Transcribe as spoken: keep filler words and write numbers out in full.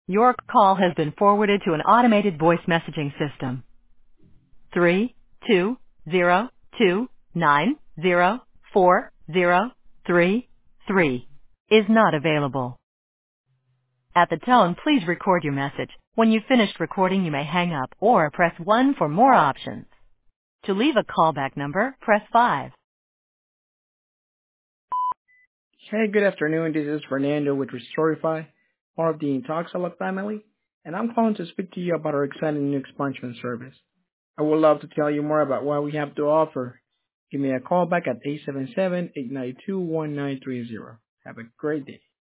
Your call has been forwarded to an automated voice messaging system. Three two zero two nine zero four zero three three is not available. At the tone, please record your message. When you've finished recording, you may hang up or press one for more options. To leave a callback number, press five. Hey, good afternoon. This is Fernando with Restorify, part of the Intoxalab family, and I'm calling to speak to you about our exciting new expansion service. I would love to tell you more about what we have to offer. Give me a call back at eight seven seven, eight nine two, one nine three zero. Have a great day.